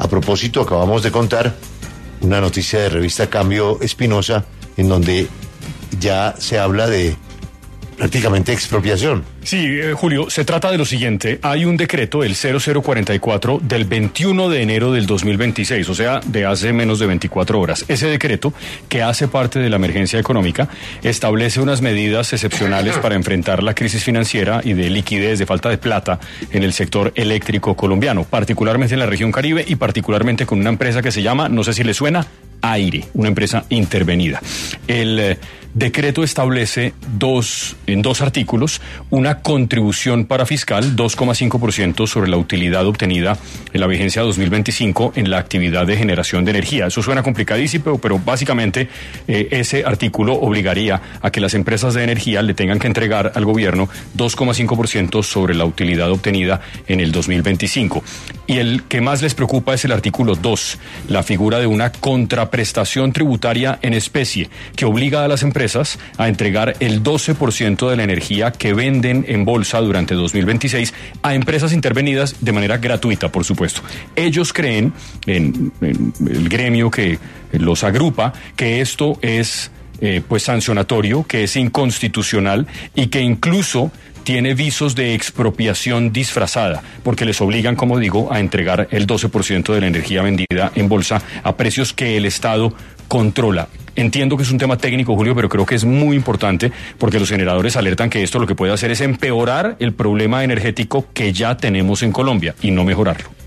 A propósito, acabamos de contar una noticia de revista Cambio Espinosa, en donde ya se habla de prácticamente expropiación. Sí, Julio, se trata de lo siguiente. Hay un decreto, el 0044, del 21 de enero del 2026, o sea, de hace menos de 24 horas. Ese decreto, que hace parte de la emergencia económica, establece unas medidas excepcionales para enfrentar la crisis financiera y de liquidez, de falta de plata en el sector eléctrico colombiano, particularmente en la región Caribe y particularmente con una empresa que se llama, no sé si le suena, Aire, una empresa intervenida. El decreto establece en dos artículos una contribución para fiscal 2,5% sobre la utilidad obtenida en la vigencia 2025 en la actividad de generación de energía. Eso suena complicadísimo, pero básicamente ese artículo obligaría a que las empresas de energía le tengan que entregar al gobierno 2,5% sobre la utilidad obtenida en el 2025. Y el que más les preocupa es el artículo 2, la figura de una contraprestación tributaria en especie que obliga a las empresas a entregar el 12% de la energía que venden en bolsa durante 2026 a empresas intervenidas de manera gratuita, por supuesto. Ellos creen, en el gremio que los agrupa, que esto es pues sancionatorio, que es inconstitucional y que incluso tiene visos de expropiación disfrazada, porque les obligan, como digo, a entregar el 12% de la energía vendida en bolsa a precios que el Estado controla. Entiendo que es un tema técnico, Julio, pero creo que es muy importante porque los generadores alertan que esto lo que puede hacer es empeorar el problema energético que ya tenemos en Colombia y no mejorarlo.